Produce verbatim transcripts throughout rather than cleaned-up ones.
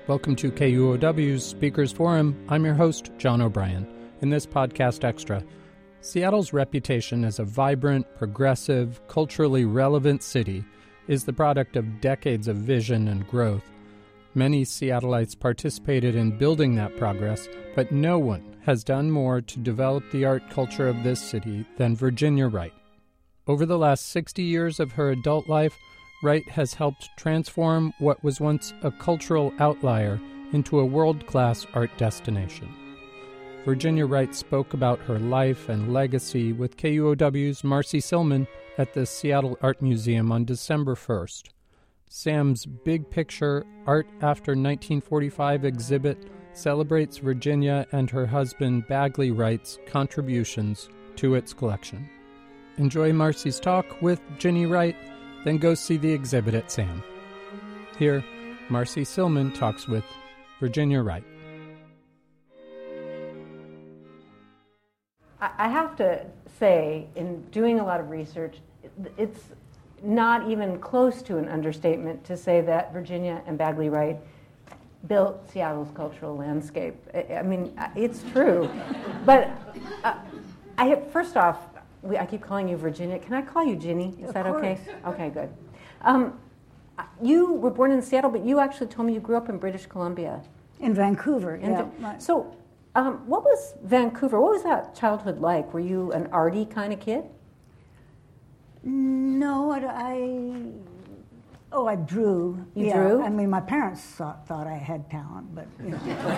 Welcome to K U O W's Speakers Forum. I'm your host, John O'Brien. In this podcast extra, Seattle's reputation as a vibrant, progressive, culturally relevant city is the product of decades of vision and growth. Many Seattleites participated in building that progress, but no one has done more to develop the art culture of this city than Virginia Wright. Over the last sixty years of her adult life, Wright has helped transform what was once a cultural outlier into a world-class art destination. Virginia Wright spoke about her life and legacy with K U O W's Marcy Silman at the Seattle Art Museum on December first. SAM's Big Picture Art After nineteen forty-five exhibit celebrates Virginia and her husband Bagley Wright's contributions to its collection. Enjoy Marcy's talk with Ginny Wright, then go see the exhibit at SAM. Here, Marcy Silman talks with Virginia Wright. I have to say, in doing a lot of research, it's not even close to an understatement to say that Virginia and Bagley Wright built Seattle's cultural landscape. I mean, it's true. But uh, I have, first off, we, I keep calling you Virginia. Can I call you Ginny? Is of that course. okay? Okay, good. Um, you were born in Seattle, but you actually told me you grew up in British Columbia. In Vancouver, In yeah. Va- so, um, what was Vancouver? What was that childhood like? Were you an arty kind of kid? No, I, I oh, I drew. You yeah. drew? I mean, my parents thought, thought I had talent, but you know.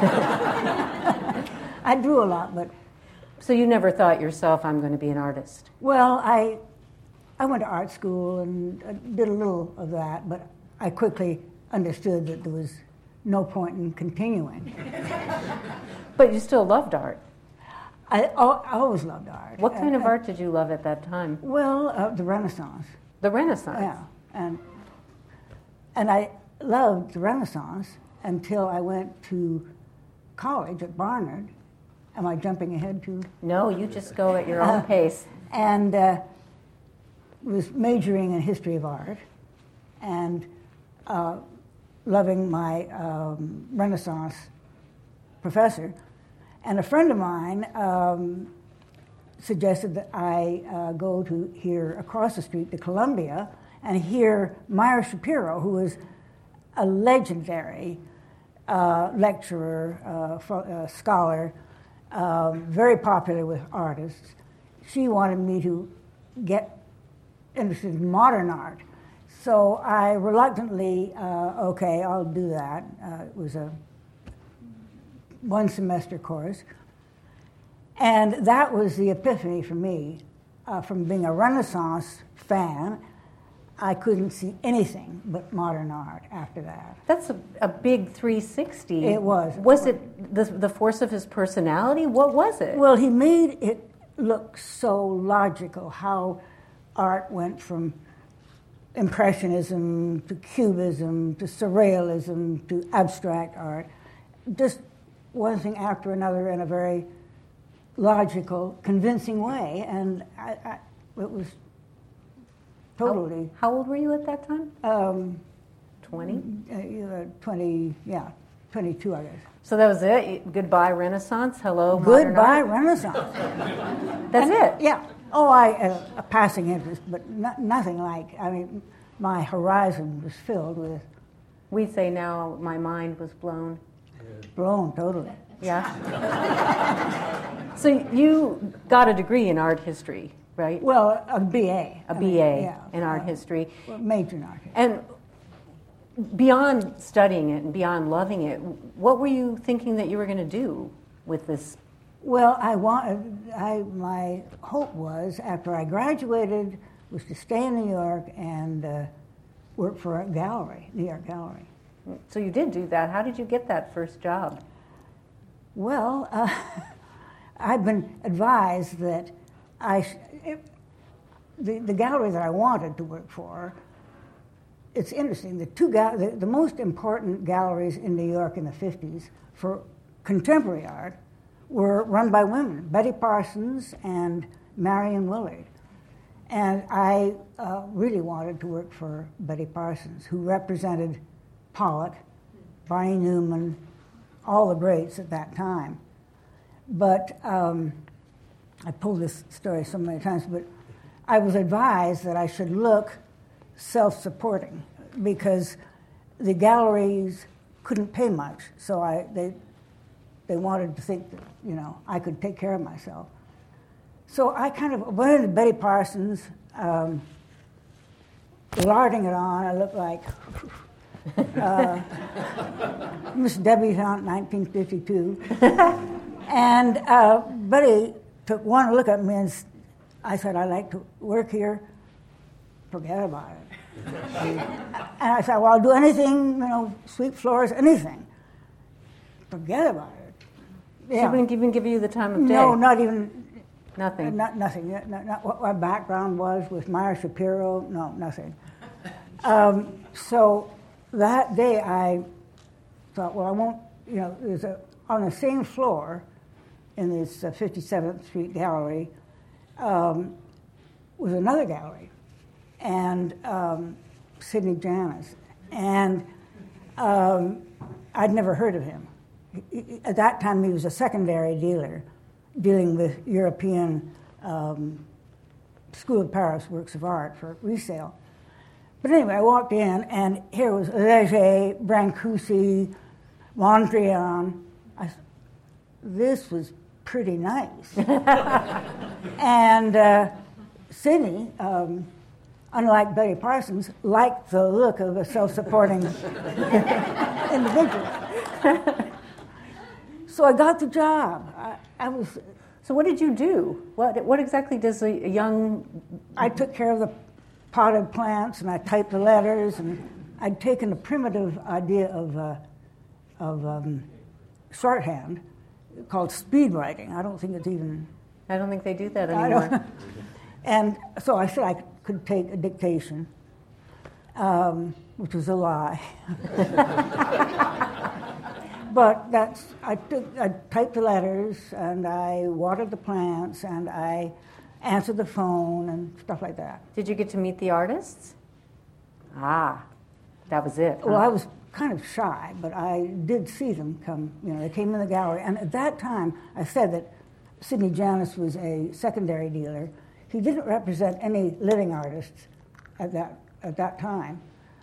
I drew a lot, but So you never thought yourself, I'm going to be an artist? well, I I went to art school and uh, did a little of that, but I quickly understood that there was no point in continuing. But you still loved art. I, I always loved art. What kind Uh, of art did you love at that time? Well, uh, the Renaissance. The Renaissance. Yeah, and and I loved the Renaissance until I went to college at Barnard. Am I jumping ahead to? No, you just go at your own Uh, pace. And uh, was majoring in history of art, and uh, loving my um, Renaissance professor. And a friend of mine um, suggested that I uh, go to here across the street to Columbia and hear Meyer Shapiro, who was a legendary uh, lecturer, uh, fo- uh, scholar, uh, very popular with artists. She wanted me to get interested in modern art. So I reluctantly, uh, okay, I'll do that. Uh, it was a one semester course. And that was the epiphany for me. Uh, from being a Renaissance fan, I couldn't see anything but modern art after that. That's a, a big three sixty. It was. Was it the, the force of his personality? What was it? Well, he made it look so logical, how art went from Impressionism to Cubism to Surrealism to abstract art. Just one thing after another in a very logical, convincing way, and I, I, it was totally... How, how old were you at that time? Um, twenty? uh, twenty, yeah, twenty-two, I guess. So that was it? Goodbye Renaissance, hello modern Goodbye, art? Renaissance. That's And- it? Yeah. Oh, I uh, a passing interest, but no, nothing like, I mean, my horizon was filled with, We say now my mind was blown. blown totally. Yeah? So you got a degree in art history, right? Well, a B A. A I B A mean, yeah, in art uh, history. well, major in art history. And beyond studying it and beyond loving it, what were you thinking that you were going to do with this? Well, I want, I, my hope was, after I graduated, was to stay in New York and uh, work for a gallery, New York Gallery. So you did do that. How did you get that first job? Well, uh, I've been advised that I, sh- it, the, the gallery that I wanted to work for, it's interesting, the two gal- the, the most important galleries in New York in the fifties for contemporary art were run by women, Betty Parsons and Marion Willard. And I uh, really wanted to work for Betty Parsons, who represented Pollock Barney Newman, all the greats at that time. But um, I pulled this story so many times, but I was advised that I should look self-supporting because the galleries couldn't pay much, so I they they wanted to think that, you know, I could take care of myself. So I kind of went into Betty Parsons, um, larding it on. I looked like uh, Miss Debutante, nineteen fifty-two. And uh, Betty took one look at me and I said, I'd like to work here. Forget about it. And I said, well, I'll do anything, you know, sweep floors, anything. Forget about it. Yeah. She wouldn't even give you the time of day? No, not even. Nothing? Uh, not, nothing. Not, not what my background was with Meyer Shapiro. No, nothing. Um, so that day I thought, well, I won't, you know, there's a, on the same floor in this uh, fifty-seventh Street gallery um, was another gallery, and um, Sidney Janis. And um, I'd never heard of him. He, he, at that time, he was a secondary dealer dealing with European um, School of Paris works of art for resale. But anyway, I walked in, and here was Leger, Brancusi, Mondrian. I, this was pretty nice. And uh, Sidney, um, unlike Betty Parsons, liked the look of a self-supporting individual. So I got the job. I, I was. So what did you do? What what exactly does a, a young? I took care of the potted plants, and I typed the letters, and I'd taken the primitive idea of uh, of um, shorthand called speed writing. I don't think it's even. I don't think they do that I anymore. don't, and so I said I could take a dictation, um, which was a lie. But that's, I, took, I typed the letters, and I watered the plants, and I answered the phone, and stuff like that. Did you get to meet the artists? Ah, that was it. Huh? Well, I was kind of shy, but I did see them come. You know, they came in the gallery, and at that time, I said that Sidney Janis was a secondary dealer. He didn't represent any living artists at that at that time.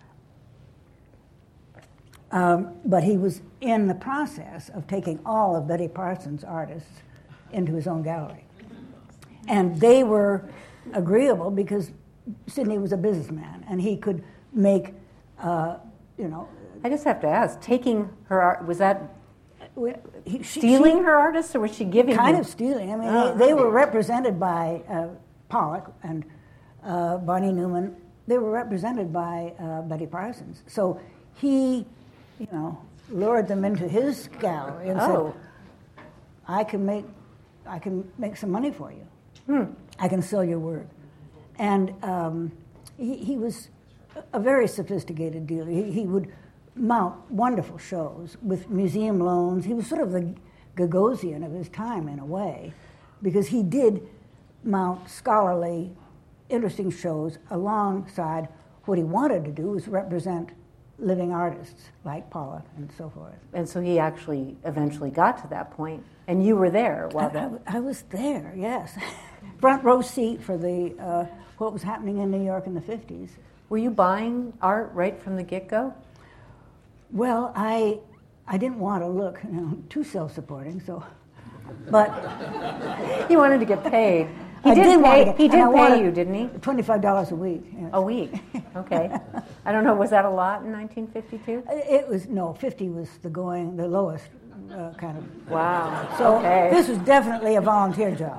Um, but he was in the process of taking all of Betty Parsons' artists into his own gallery. And they were agreeable because Sidney was a businessman, and he could make, uh, you know... I just have to ask, taking her art, was that he, she, stealing she, her artists, or was she giving Kind them? of stealing. I mean, Oh. they, they were represented by uh, Pollock and uh, Barney Newman. They were represented by uh, Betty Parsons. So he... you know, lured them into his gallery and oh. said, I can make I can make some money for you. Hmm. I can sell your work. And um, he, he was a very sophisticated dealer. He, he would mount wonderful shows with museum loans. He was sort of the Gagosian of his time in a way, because he did mount scholarly, interesting shows alongside what he wanted to do was represent living artists like Pollock and so forth. And so he actually eventually got to that point, and you were there while I, that... I, I was there, yes. Front row seat for the uh, what was happening in New York in the fifties. Were you buying art right from the get-go? Well, I I didn't want to look, you know, too self-supporting, so... But... He wanted to get paid. He I did, did want pay, to get- he and did I pay wanted you, didn't he? twenty-five dollars a week. Yes. A week. Okay. I don't know, was that a lot in nineteen fifty-two? It was, no, fifty was the going, the lowest uh, kind of... Wow. So okay. this was definitely a volunteer job.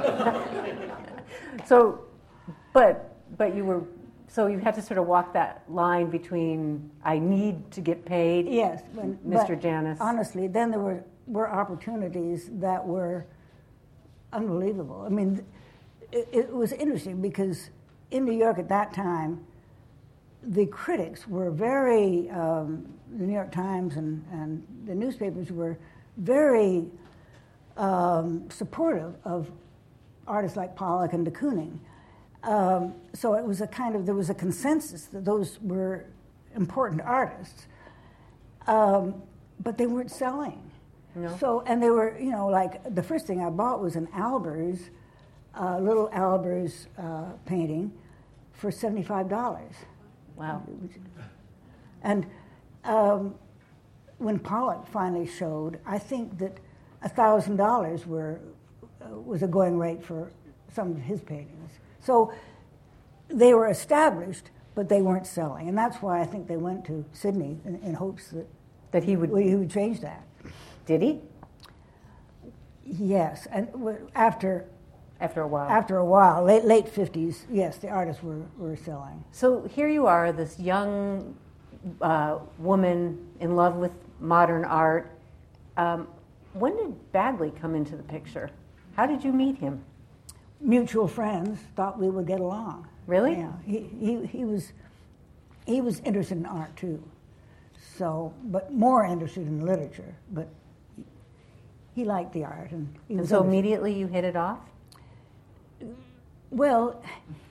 So, but but you were, so you had to sort of walk that line between I need to get paid, Yes. When, Mister but Janis. Honestly, then there were, were opportunities that were unbelievable. I mean, it, it was interesting because in New York at that time, the critics were very, um, the New York Times and, and the newspapers were very um, supportive of artists like Pollock and de Kooning. Um, so it was a kind of, there was a consensus that those were important artists. um, but they weren't selling. No. So, and they were, you know, like the first thing I bought was an Albers, uh, little Albers uh, painting for seventy-five dollars. Wow. And um, when Pollock finally showed, I think that one thousand dollars were uh, was a going rate for some of his paintings. So they were established, but they weren't selling. And that's why I think they went to Sydney in, in hopes that, That he would. he would change that. Did he? Yes, and w- after After a while. after a while, late late fifties, yes, the artists were, were selling. So here you are, this young uh, woman in love with modern art. Um, when did Bagley come into the picture? How did you meet him? Mutual friends thought we would get along. Really? Yeah, he, he, he was he was interested in art too, so but more interested in literature. But he, he liked the art, and he And was so interested. immediately you hit it off? Well,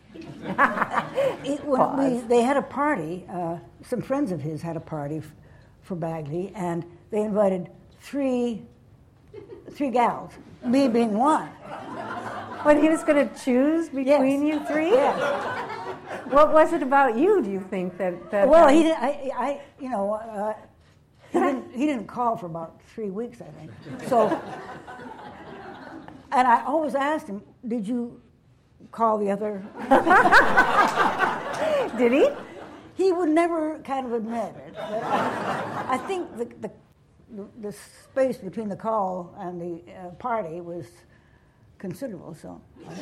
it, when we, they had a party. Uh, some friends of his had a party f- for Bagley, and they invited three three gals, me being one. When he was going to choose between Yes. you three? Yes. What was it about you, do you think, that... that Well, um, he didn't. I, I you know, uh, he didn't. He didn't call for about three weeks, I think. So, and I always asked him, "Did you call the other?" Did he? He would never kind of admit it. But I, I think the, the the space between the call and the uh, party was considerable. So,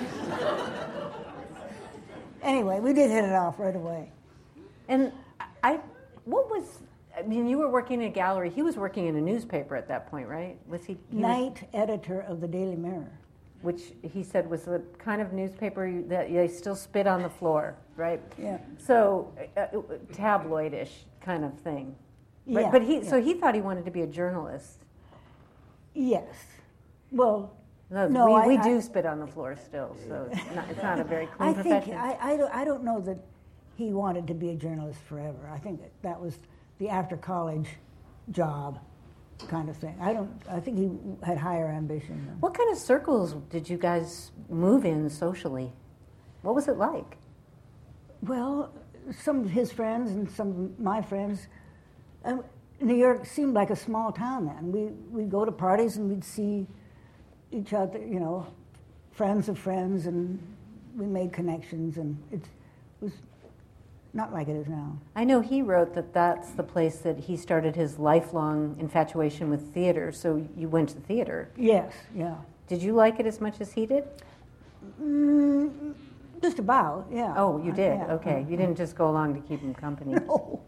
anyway, we did hit it off right away. And I, what was, I mean, you were working in a gallery. He was working in a newspaper at that point, right? Was he? he Night editor of the Daily Mirror. Was, which he said was the kind of newspaper that they still spit on the floor, right? Yeah. So, uh, tabloidish kind of thing. But, Yeah, but he, yeah. so he thought he wanted to be a journalist. Yes. Well, No, no, we, I, we I, do spit on the floor still, so it's not, it's not a very clean I think profession. I, I, don't, I don't know that he wanted to be a journalist forever. I think that, that was the after college job kind of thing. I don't. I think he had higher ambition. Than, What kind of circles did you guys move in socially? What was it like? well, some of his friends and some of my friends. Um, New York seemed like a small town then. We we'd go to parties and we'd see each other. You know, friends of friends, and we made connections, and it was not like it is now. I know he wrote that that's the place that he started his lifelong infatuation with theater, so you went to theater. Yes. Yeah. Did you like it as much as he did? Mm, just about, yeah. Oh, you Uh, did? yeah. Okay. You didn't just go along to keep him company. No.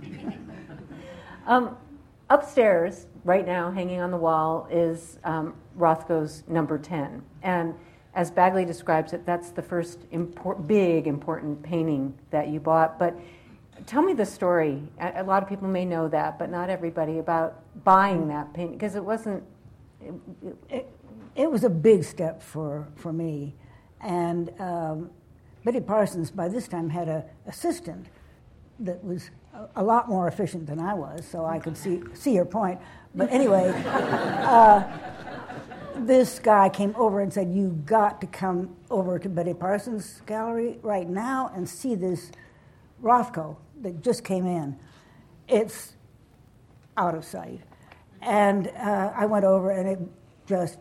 Um, upstairs, right now, hanging on the wall, is um, Rothko's number ten. And as Bagley describes it, that's the first import, big, important painting that you bought. But tell me the story. A, a lot of people may know that, but not everybody, about buying that painting, because it wasn't... It, it, It, it was a big step for, for me. And um, Betty Parsons, by this time, had an assistant that was a, a lot more efficient than I was, so I could see, see her point. But anyway, uh, this guy came over and said, "You got to come over to Betty Parsons' gallery right now and see this Rothko that just came in. It's out of sight." And uh, I went over, and it just,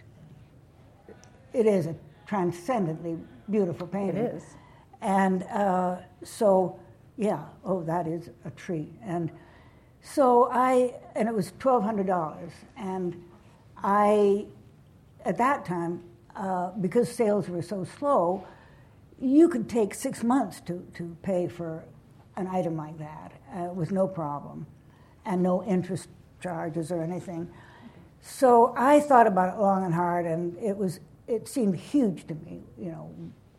it is a transcendently beautiful painting. it is. And uh, so, yeah, oh, that is a treat. And so I, and it was twelve hundred dollars. And I, at that time, uh, because sales were so slow, you could take six months to, to pay for an item like that uh, with no problem and no interest charges or anything. So I thought about it long and hard, and it was, it seemed huge to me, you know.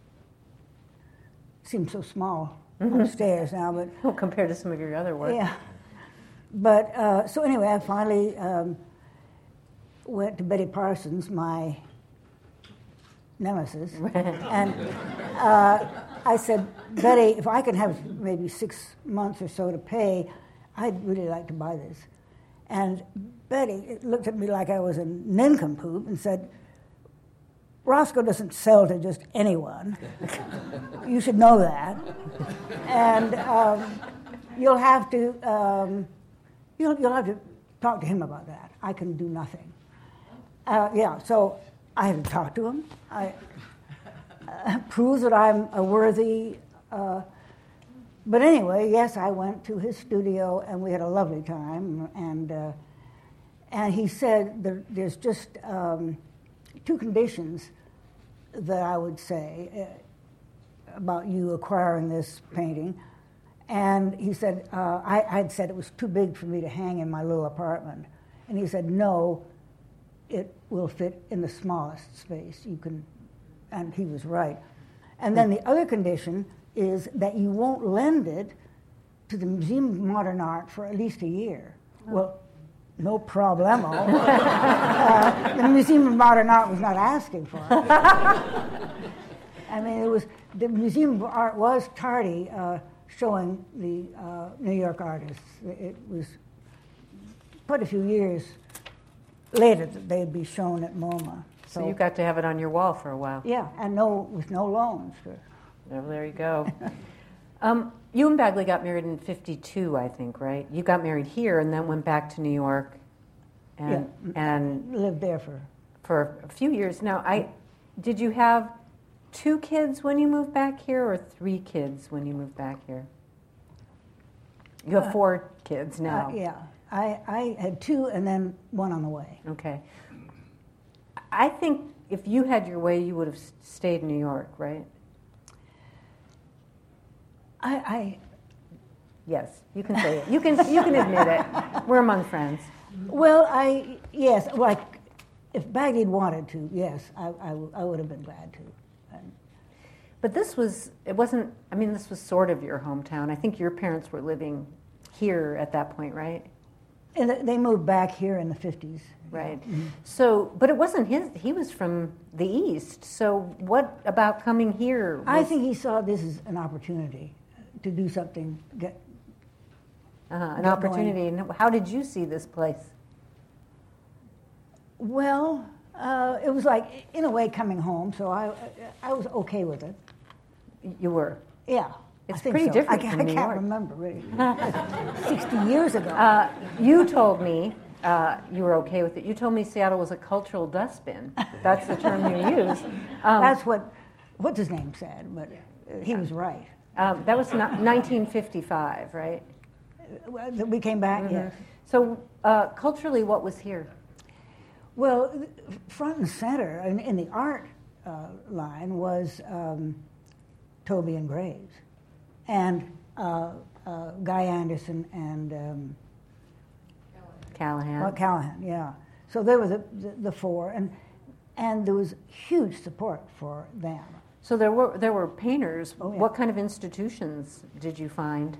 It seemed so small Mm-hmm. upstairs now, but Well, compared to some of your other work. yeah. But uh, so anyway, I finally um, went to Betty Parsons, my nemesis, and uh, I said, "Betty, if I can have maybe six months or so to pay, I'd really like to buy this." And Betty looked at me like I was a nincompoop and said, Roscoe doesn't sell to just anyone. You should know that. And um, you'll have to um, you'll, you'll have to talk to him about that. I can do nothing. Uh, yeah, so I had to talk to him. I uh, proves that I'm a worthy. Uh, but anyway, yes, I went to his studio and we had a lovely time. And uh, and he said there, there's just um, two conditions that I would say uh, about you acquiring this painting. And he said, uh, I had said it was too big for me to hang in my little apartment. And he said, no, it will fit in the smallest space you can, and he was right. And then the other condition is that you won't lend it to the Museum of Modern Art for at least a year. Oh. Well, no problemo. uh, the Museum of Modern Art was not asking for it. I mean, it was, the Museum of Art was tardy uh, showing the uh, New York artists. It was quite a few years later that they'd be shown at MoMA. So, so you got to have it on your wall for a while. Yeah, and no, with no loans. Well, there you go. um, you and Bagley got married in fifty-two, I think, right? You got married here and then went back to New York and yeah, and lived there for for a few years. Now, I did you have two kids when you moved back here, or three kids when you moved back here? You have uh, four kids now. Uh, yeah, I I had two and then one on the way. Okay. I think if you had your way, you would have stayed in New York, right? I, I yes, you can say it. You can you can admit it. We're among friends. Well, I yes, like if Bagley wanted to, yes, I, I, I would have been glad to. And, but this was it wasn't. I mean, this was sort of your hometown. I think your parents were living here at that point, right? And they moved back here in the fifties. Right. Mm-hmm. So, but it wasn't his. He was from the East. So, what about coming here? Was, I think he saw this as an opportunity to do something. Get, uh, an get opportunity. Going. And how did you see this place? Well, uh, it was like, in a way, coming home. So I, I was okay with it. You were. Yeah. It's I think pretty so. different I, from I New can't York. remember really. Sixty years ago. Uh, you told me. Uh, you were okay with it. You told me Seattle was a cultural dustbin. That's the term you use. Um, That's what, what's his name said, but he was right. Um, that was not nineteen fifty-five, right? Uh, we came back, Mm-hmm. yes. So uh, culturally, what was here? Well, front and center in, in the art uh, line was um, Toby and Graves, and uh, uh, Guy Anderson and um, Callahan. Well, Callahan, yeah. So they were the, the, the four, and and there was huge support for them. So there were there were painters. Oh, yeah. What kind of institutions did you find?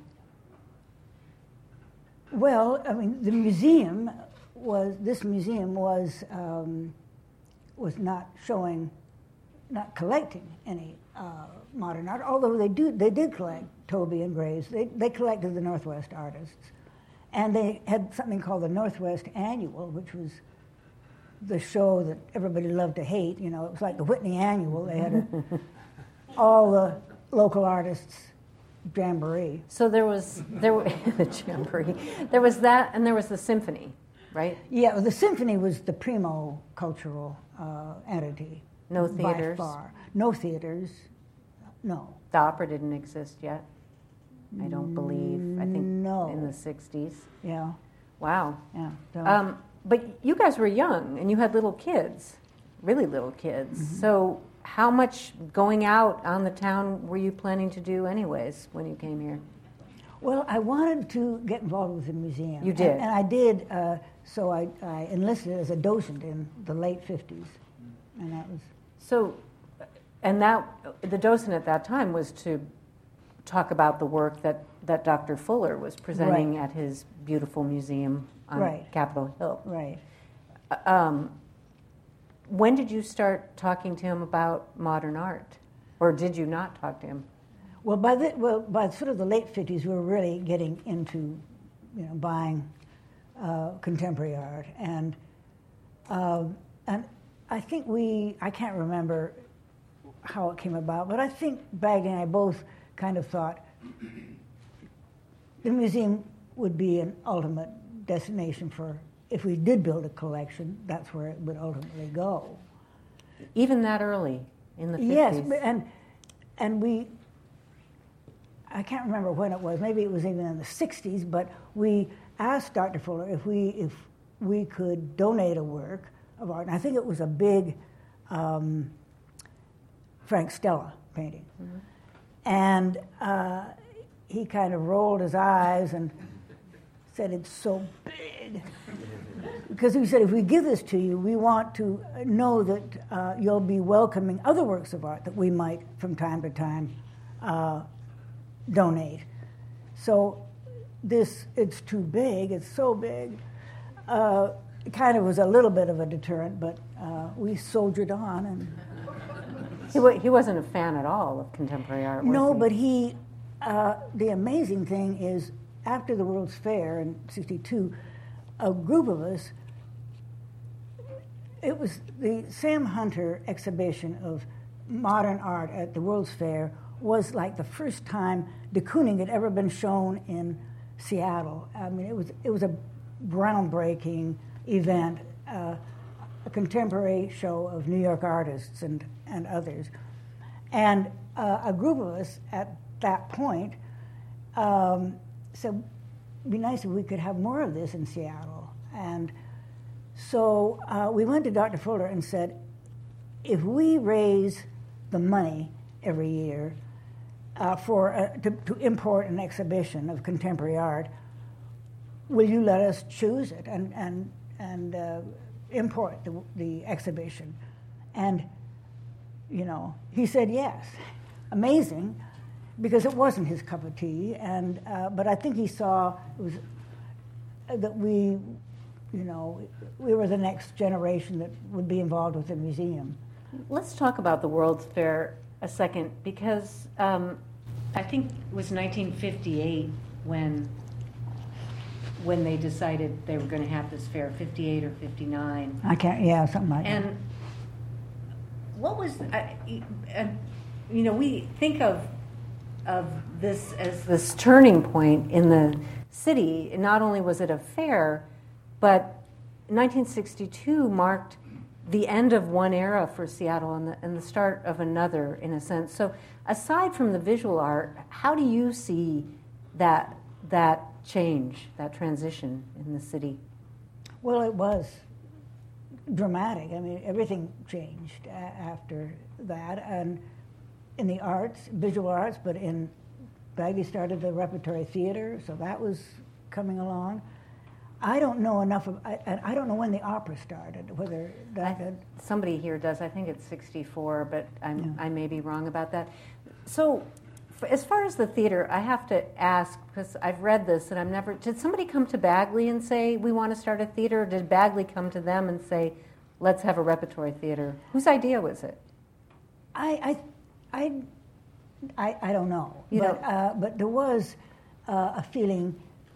Well, I mean, the museum was this museum was um, was not showing, not collecting any uh, modern art. Although they do they did collect Toby and Graves. They they collected the Northwest artists. And they had something called the Northwest Annual, which was the show that everybody loved to hate. You know, it was like the Whitney Annual. They had a, all the local artists' jamboree. So there was there were the jamboree. There was that, and there was the symphony, right? Yeah, well, the symphony was the primo cultural uh, entity. No theaters. By far, no theaters. No. The opera didn't exist yet. I don't believe. I think no. in the sixties. Yeah. Wow. Yeah. So. Um, but you guys were young, and you had little kids, really little kids. Mm-hmm. So how much going out on the town were you planning to do anyways when you came here? Well, I wanted to get involved with the museum. You did? And, and I did, uh, so I, I enlisted as a docent in the late fifties. And that was... So, and that, the docent at that time was to talk about the work that, that Doctor Fuller was presenting right. at his beautiful museum on right. Capitol Hill. Right. Um, when did you start talking to him about modern art? Or did you not talk to him? Well, by the, well, by sort of the late fifties, we were really getting into, you know, buying uh, contemporary art. And uh, and I think we, I can't remember how it came about, but I think Bagley and I both kind of thought the museum would be an ultimate destination for, if we did build a collection, that's where it would ultimately go. Even that early, in the fifties? Yes, and and we, I can't remember when it was, maybe it was even in the sixties, but we asked Doctor Fuller if we if we could donate a work of art, and I think it was a big um, Frank Stella painting. Mm-hmm. And uh, he kind of rolled his eyes and said, "It's so big." Because he said, if we give this to you, we want to know that uh, you'll be welcoming other works of art that we might, from time to time, uh, donate. So this, it's too big, it's so big. Uh, it kind of was a little bit of a deterrent, but uh, we soldiered on. And he, wa- he wasn't a fan at all of contemporary art, was No, he? but he, uh, the amazing thing is, after the World's Fair in sixty-two, a group of us, it was the Sam Hunter exhibition of modern art at the World's Fair was like the first time de Kooning had ever been shown in Seattle. I mean, it was it was a groundbreaking event, uh, a contemporary show of New York artists and, and others. And uh, a group of us at that point um, said, it'd be nice if we could have more of this in Seattle. And so uh, we went to Doctor Fuller and said, if we raise the money every year uh, for uh, to, to import an exhibition of contemporary art, will you let us choose it and and and uh, import the, the exhibition? And you know, he said yes. Amazing, because it wasn't his cup of tea. And uh, but I think he saw it was uh, that we. You know, we were the next generation that would be involved with the museum. Let's talk about the World's Fair a second, because um, I think it was nineteen fifty-eight when when they decided they were going to have this fair, fifty-eight or fifty-nine. I can't, yeah, something like and that. And what was, uh, uh, you know, we think of of this as this turning point in the city. Not only was it a fair, but nineteen sixty-two marked the end of one era for Seattle and the, and the start of another, in a sense. So aside from the visual art, how do you see that that change, that transition in the city? Well, it was dramatic. I mean, everything changed a- after that. And in the arts, visual arts, but in Bagley started the repertory theater, so that was coming along. I don't know enough of, I, and I don't know when the opera started, whether that... I, somebody here does. I think it's sixty-four, but I'm, Yeah. I may be wrong about that. So for, as far as the theater, I have to ask, because I've read this and I've never... Did somebody come to Bagley and say, we want to start a theater? Or did Bagley come to them and say, let's have a repertory theater? Whose idea was it? I, I, I, I, I don't know. You but, don't? uh, but there was uh, a feeling...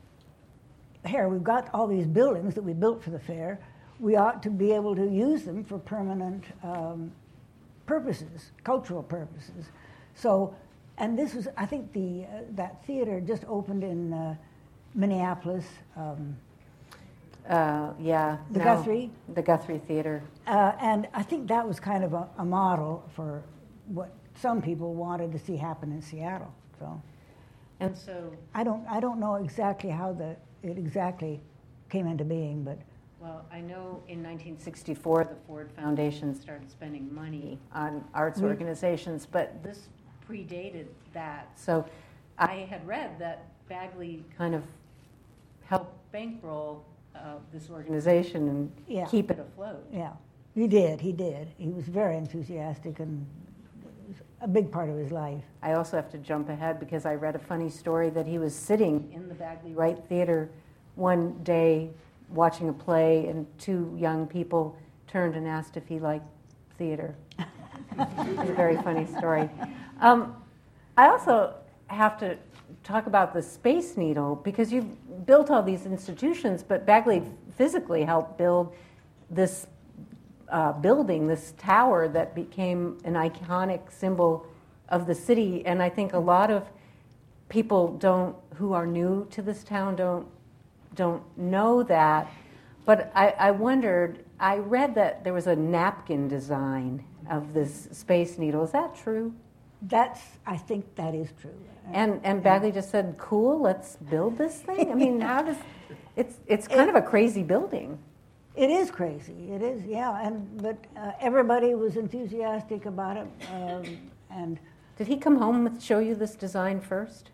Here, we've got all these buildings that we built for the fair. We ought to be able to use them for permanent um, purposes, cultural purposes. So, and this was, I think the uh, that theater just opened in uh, Minneapolis. Um, Uh, yeah. The no, Guthrie? The Guthrie Theater. uh, and I think that was kind of a, a model for what some people wanted to see happen in Seattle. So, And so, I don't, I don't know exactly how the it exactly came into being, but well, I know in nineteen sixty-four the Ford Foundation started spending money on arts We- organizations, but this predated that. So I had read that Bagley kind of helped bankroll uh, this organization and Yeah. keep it afloat. yeah, he did, he did. He was very enthusiastic and it was a big part of his life. I also have to jump ahead because I read a funny story that he was sitting in the Bagley Wright Theater one day watching a play, and two young people turned and asked if he liked theater. It's a very funny story. Um, I also have to talk about the Space Needle, because you've built all these institutions, but Bagley physically helped build this uh, building, this tower that became an iconic symbol of the city. And I think a lot of people don't, who are new to this town, don't don't know that. But I, I wondered, I read that there was a napkin design of this Space Needle. Is that true? That's, I think that is true. And and Bagley just said, "Cool, let's build this thing." I mean, how does it's it's kind it, of a crazy building. It is crazy. It is, yeah. And but uh, everybody was enthusiastic about it. Um, and did he come home and show you this design first?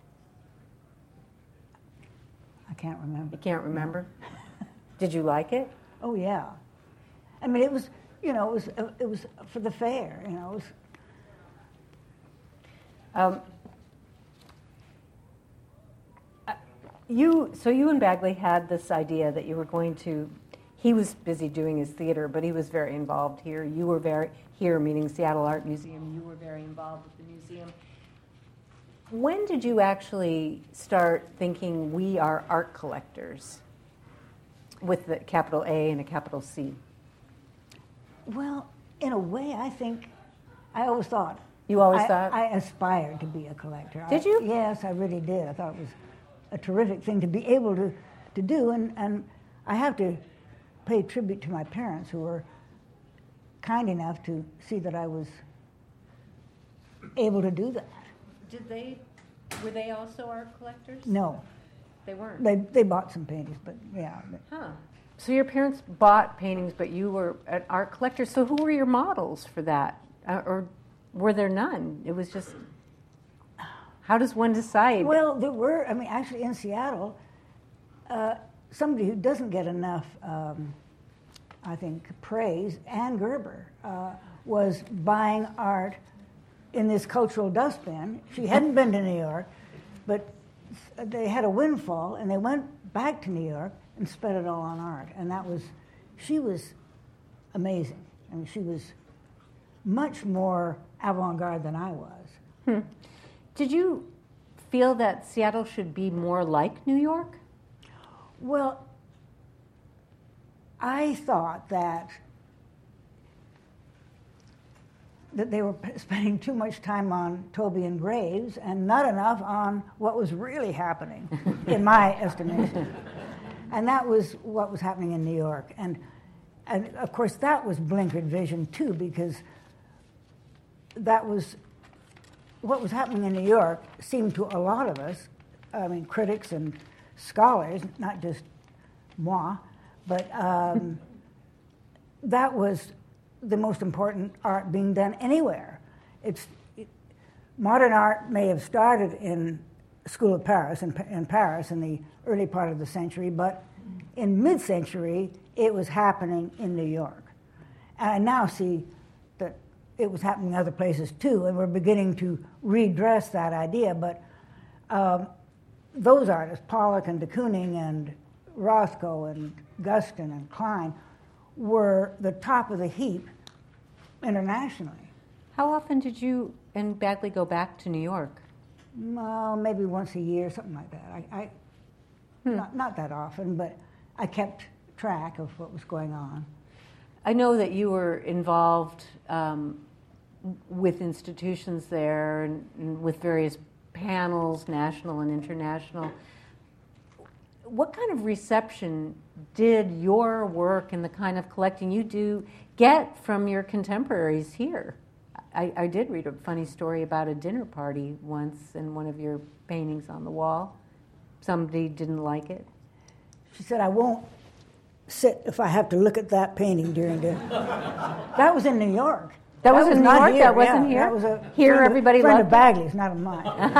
I can't remember. You can't remember? Did you like it? Oh yeah. I mean, it was, you know, it was uh, it was for the fair. You know, it was. Um, you so you and Bagley had this idea that you were going to. He was busy doing his theater, but he was very involved here. You were very here, meaning Seattle Art Museum. You were very involved with the museum. When did you actually start thinking we are art collectors, with the capital A and a capital C? Well, in a way, I think I always thought. You always I, thought? I aspired to be a collector. Did I, you? Yes, I really did. I thought it was a terrific thing to be able to, to do, and, and I have to pay tribute to my parents, who were kind enough to see that I was able to do that. Did they, were they also art collectors? No. They weren't? They they bought some paintings, but yeah. Huh. So your parents bought paintings, but you were an art collector. So who were your models for that? Uh, or were there none? It was just, how does one decide? Well, there were, I mean, actually in Seattle, uh, somebody who doesn't get enough, um, I think, praise, Ann Gerber, uh, was buying art in this cultural dustbin. She hadn't been to New York, but they had a windfall, and they went back to New York and spent it all on art. And that was, she was amazing. I mean, she was much more avant-garde than I was. Hmm. Did you feel that Seattle should be more like New York? Well, I thought that that they were spending too much time on Toby and Graves and not enough on what was really happening, in my estimation. And that was what was happening in New York. And, and of course, that was blinkered vision, too, because that was what was happening in New York seemed to a lot of us, I mean, critics and scholars, not just moi, but um, that was the most important art being done anywhere. It's it, modern art may have started in School of Paris, in, in Paris in the early part of the century, but in mid-century, it was happening in New York. And I now see that it was happening in other places too, and we're beginning to redress that idea, but um, those artists, Pollock and de Kooning and Rothko and Guston and Klein, were the top of the heap internationally. How often did you and Bagley go back to New York? Well, maybe once a year, something like that. I, I hmm. not, not that often, but I kept track of what was going on. I know that you were involved um, with institutions there and, and with various panels, national and international. What kind of reception did your work and the kind of collecting you do get from your contemporaries here? I, I did read a funny story about a dinner party once and one of your paintings on the wall. Somebody didn't like it. She said, "I won't sit if I have to look at that painting during dinner." That was in New York. That, that was, was in New York? Here. That wasn't yeah, here? That was a here friend everybody of, friend loved of Bagley's, not of mine.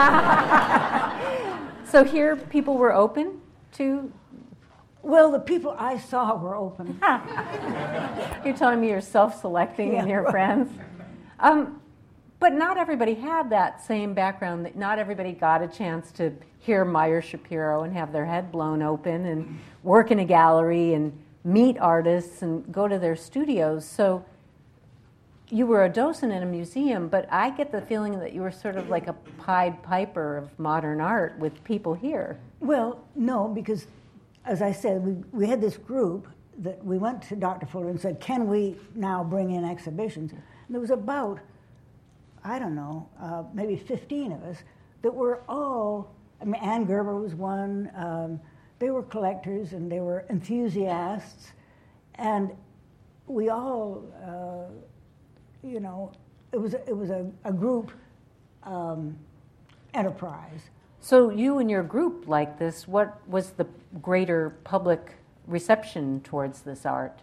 So here people were open to? Well, the people I saw were open. You're telling me you're self-selecting yeah, in your right. friends? Um, but not everybody had that same background. That not everybody got a chance to hear Meyer Shapiro and have their head blown open and work in a gallery and meet artists and go to their studios. So you were a docent in a museum, but I get the feeling that you were sort of like a Pied Piper of modern art with people here. Well, no, because as I said, we, we had this group that we went to Doctor Fuller and said, can we now bring in exhibitions? And there was about, I don't know, uh, maybe fifteen of us that were all, I mean, Ann Gerber was one, um, they were collectors and they were enthusiasts, and we all, uh, you know, it was it was a, a group um, enterprise. So you and your group like this, what was the greater public reception towards this art?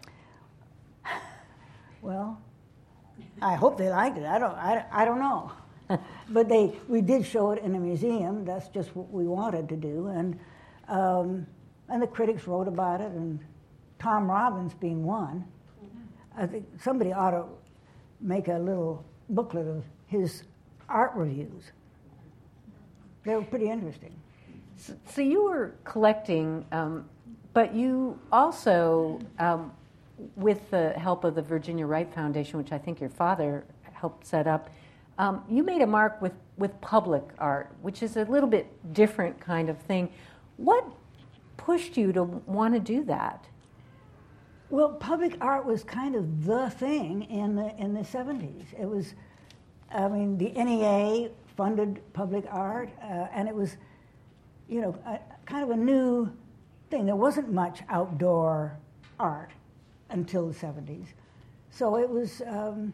Well, I hope they liked it. I don't I, I don't know. But they we did show it in a museum. That's just what we wanted to do, and um, and the critics wrote about it, and Tom Robbins being one. I think somebody ought to make a little booklet of his art reviews. They were pretty interesting. So, so you were collecting, um, but you also, um, with the help of the Virginia Wright Foundation, which I think your father helped set up, um, you made a mark with, with public art, which is a little bit different kind of thing. What pushed you to want to do that? Well, public art was kind of the thing in the in the seventies. It was, I mean, the N E A funded public art, uh, and it was, you know, a, kind of a new thing. There wasn't much outdoor art until the seventies, so it was um,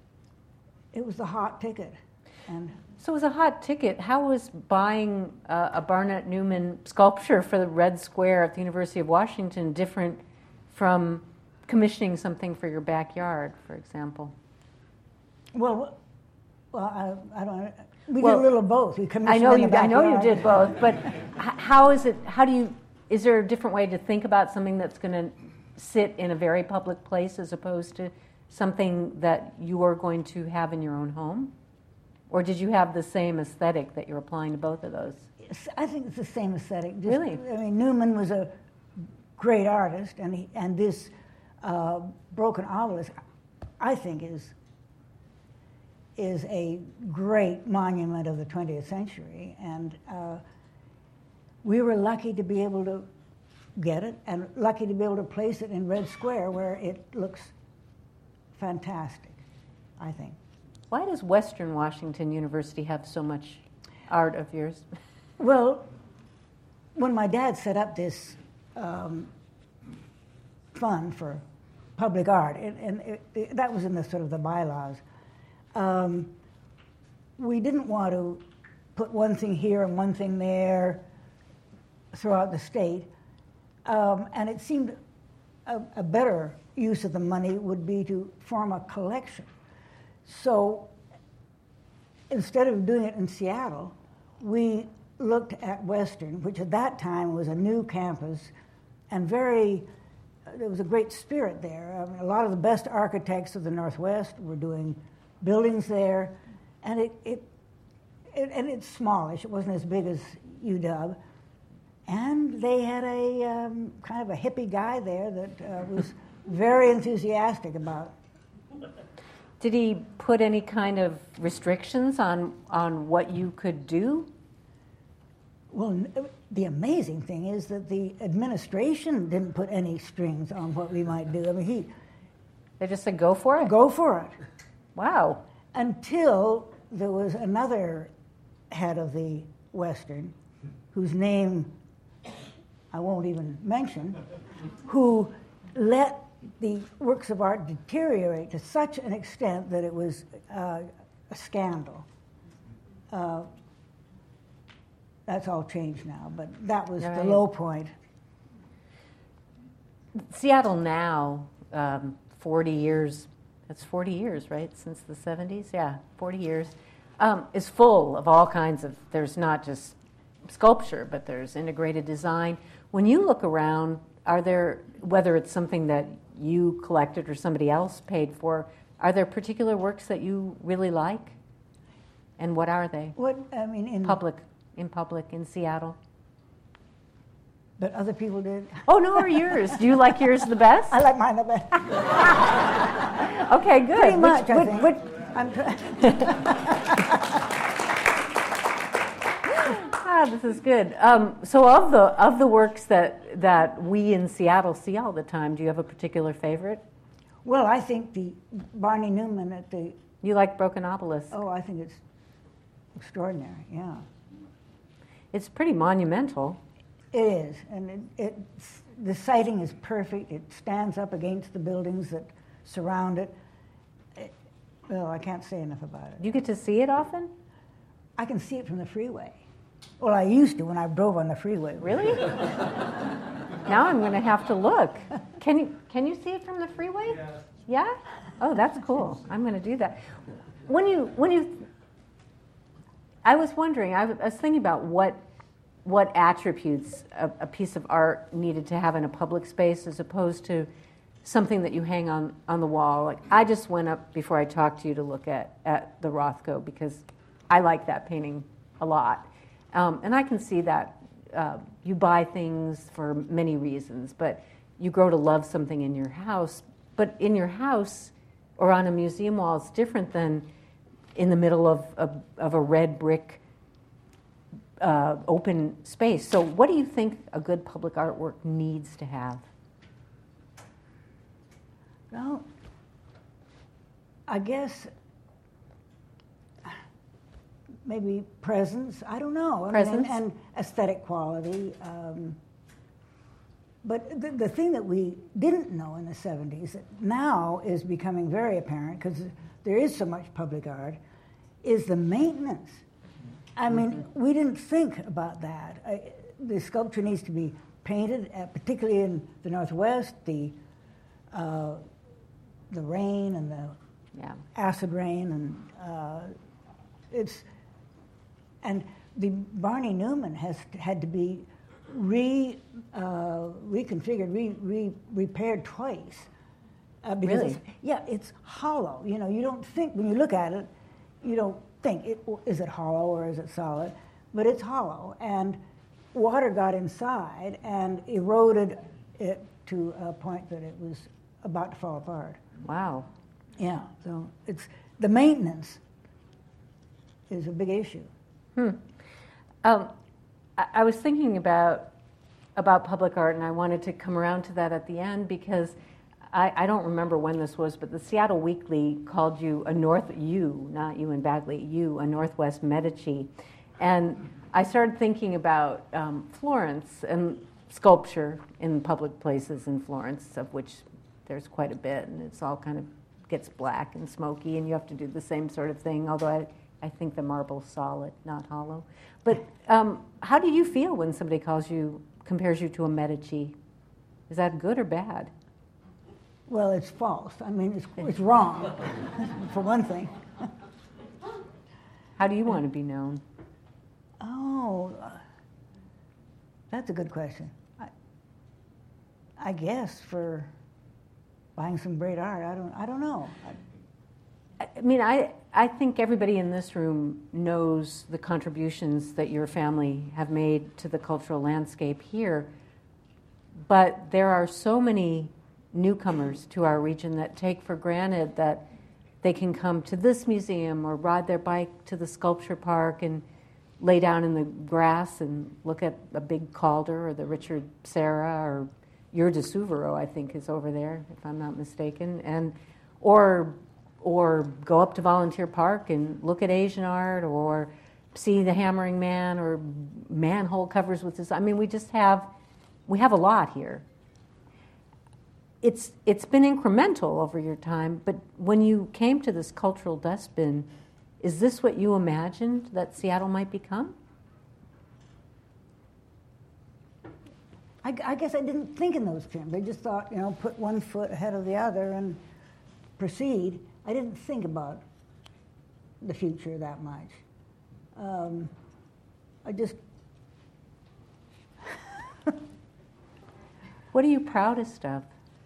it was the hot ticket. And so it was a hot ticket. How was buying uh, a Barnett Newman sculpture for the Red Square at the University of Washington different from commissioning something for your backyard, for example? Well, well, I, I don't. We well, did a little of both. We commissioned. I know in you. the I know you backyard. did both. But how is it? How do you? Is there a different way to think about something that's going to sit in a very public place as opposed to something that you are going to have in your own home? Or did you have the same aesthetic that you're applying to both of those? I think it's the same aesthetic. Just, Really? I mean, Newman was a great artist, and he, and this uh, broken obelisk, I think, is is a great monument of the twentieth century, and uh, we were lucky to be able to get it, and lucky to be able to place it in Red Square, where it looks fantastic, I think. Why does Western Washington University have so much art of yours? Well, when my dad set up this um, fund for public art, and, and it, it, that was in the sort of the bylaws, um, we didn't want to put one thing here and one thing there throughout the state, um, and it seemed a, a better use of the money would be to form a collection. So instead of doing it in Seattle, we looked at Western, which at that time was a new campus, and very, uh, there was a great spirit there. I mean, a lot of the best architects of the Northwest were doing buildings there, and it, it, it and it's smallish. It wasn't as big as U W, and they had a um, kind of a hippie guy there that uh, was very enthusiastic about it. Did he put any kind of restrictions on, on what you could do? Well, the amazing thing is that the administration didn't put any strings on what we might do. I mean, he... They just said, go for it? Go for it. Wow. Until there was another head of the Western, whose name I won't even mention, who let the works of art deteriorate to such an extent that it was uh, a scandal. Uh, that's all changed now, but that was right. the low point. Seattle now, um, forty years, that's forty years, right, since the seventies? Yeah, forty years, um, is full of all kinds of, there's not just sculpture, but there's integrated design. When you look around, are there, whether it's something that you collected or somebody else paid for, are there particular works that you really like? And what are they? What, I mean, in Public, in public, in Seattle? But other people did. Oh, no, or yours. Do you like yours the best? I like mine the best. Okay, good. Pretty much, Which, I which, think. which, I'm tr- ah, this is good. Um, so, of the of the works that that we in Seattle see all the time, do you have a particular favorite? well, I think the Barney Newman at the, You like Broken Obelisk? oh, I think it's extraordinary, yeah. It's pretty monumental. It is, and it, it's, the sighting is perfect. It stands up against the buildings that surround it. it. Well, I can't say enough about it. You get to see it often? I can see it from the freeway. Well, I used to when I drove on the freeway. Really? Now I'm going to have to look. Can you can you see it from the freeway? Yes. Yeah? Oh, that's cool. I'm going to do that. When you when you I was wondering, I was thinking about what what attributes a, a piece of art needed to have in a public space as opposed to something that you hang on, on the wall. Like I just went up before I talked to you to look at, at the Rothko because I like that painting a lot. Um, and I can see that uh, you buy things for many reasons, but you grow to love something in your house. But in your house or on a museum wall, it's different than in the middle of, of, of a red brick uh, open space. So what do you think a good public artwork needs to have? Well, I guess maybe presence. I don't know. I Presence? mean, and, and aesthetic quality. Um, but the, the thing that we didn't know in the seventies that now is becoming very apparent because there is so much public art is the maintenance. I mean, mm-hmm. we didn't think about that. I, the sculpture needs to be painted, uh, particularly in the Northwest. The uh, the rain and the Yeah. acid rain, and uh, it's and the Barney Newman has had to be re uh, reconfigured, re, re repaired twice. Uh, because Really? it's, yeah, it's hollow. You know, you don't think when you look at it, you don't think it, is it hollow or is it solid, but it's hollow, and water got inside and eroded it to a point that it was about to fall apart. Wow. Yeah, so it's the maintenance is a big issue. Hmm. Um, I, I was thinking about about public art, and I wanted to come around to that at the end because I, I don't remember when this was, but the Seattle Weekly called you a North, you, not you and Bagley, you, a Northwest Medici. And I started thinking about um, Florence and sculpture in public places in Florence, of which there's quite a bit, and it's all kind of gets black and smoky, and you have to do the same sort of thing, although I, I think the marble's solid, not hollow. But um, how do you feel when somebody calls you, compares you to a Medici? Is that good or bad? Well, it's false. I mean, it's, it's wrong, for one thing. How do you want to be known? Oh, uh, that's a good question. I, I guess for buying some great art. I don't. I don't know. I, I mean, I, I think everybody in this room knows the contributions that your family have made to the cultural landscape here, but there are so many newcomers to our region that take for granted that they can come to this museum or ride their bike to the sculpture park and lay down in the grass and look at a big Calder or the Richard Serra or your de Souvero, I think, is over there, if I'm not mistaken, and or or go up to Volunteer Park and look at Asian art or see the Hammering Man or manhole covers with this. I mean, we just have we have a lot here. It's it's been incremental over your time, but when you came to this cultural dustbin, is this what you imagined that Seattle might become? I, I guess I didn't think in those terms. I just thought, you know, put one foot ahead of the other and proceed. I didn't think about the future that much. Um, I just... What are you proudest of?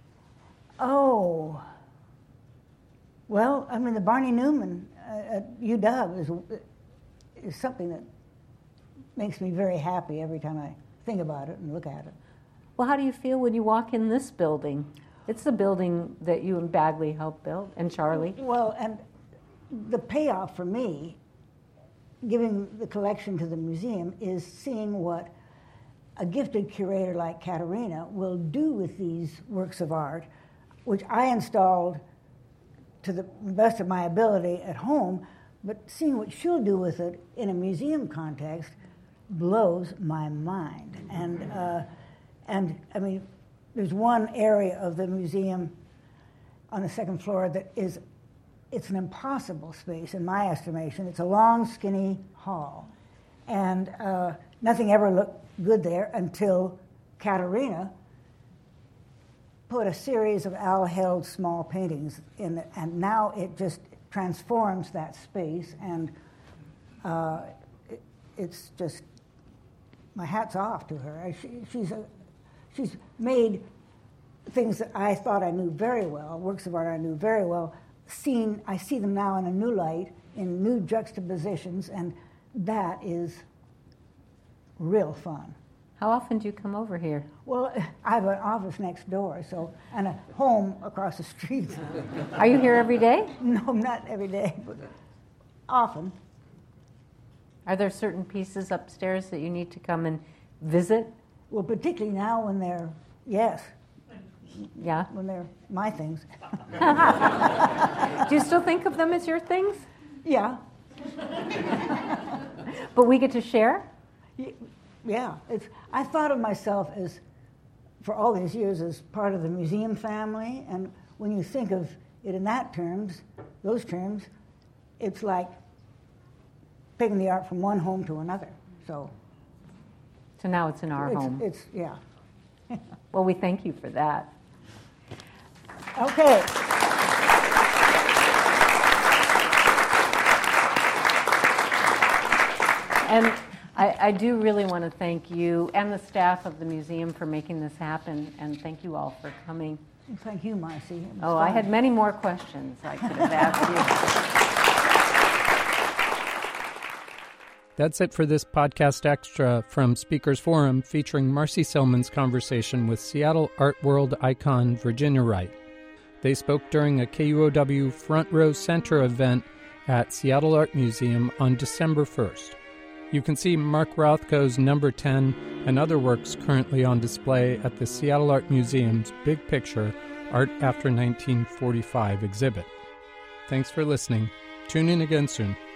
Oh, well, I mean, the Barney Newman uh, at U W is, is something that makes me very happy every time I think about it and look at it. Well, how do you feel when you walk in this building? It's the building that you and Bagley helped build, and Charlie. Well, and the payoff for me, giving the collection to the museum, is seeing what a gifted curator like Katerina will do with these works of art, which I installed to the best of my ability at home, but seeing what she'll do with it in a museum context blows my mind. And, uh, and I mean, there's one area of the museum on the second floor that is, it's an impossible space in my estimation. It's a long, skinny hall. And uh, nothing ever looked good there until Katerina put a series of Al Held small paintings in it, and now it just transforms that space, and uh, it, it's just, my hat's off to her. She, she's, a, she's made things that I thought I knew very well, works of art I knew very well, seen, I see them now in a new light, in new juxtapositions, and that is real fun. How often do you come over here? Well, I have an office next door, so, and a home across the street. Are you here every day? No, not every day, but often. Are there certain pieces upstairs that you need to come and visit? Well, particularly now when they're, yes, Yeah. when they're my things. Do you still think of them as your things? Yeah. But we get to share? Yeah, it's, I thought of myself as, for all these years, as part of the museum family, and when you think of it in that terms, those terms, it's like taking the art from one home to another. So, So now it's in our it's, home. It's, yeah. Well, we thank you for that. Okay. And I, I do really want to thank you and the staff of the museum for making this happen, and thank you all for coming. Thank you, Marcy. It was Oh, I fun. had many more questions I could have asked you. That's it for this podcast extra from Speakers Forum, featuring Marcy Selman's conversation with Seattle art world icon Virginia Wright. They spoke during a K U O W Front Row Center event at Seattle Art Museum on December first. You can see Mark Rothko's Number ten and other works currently on display at the Seattle Art Museum's Big Picture Art After nineteen forty-five exhibit. Thanks for listening. Tune in again soon.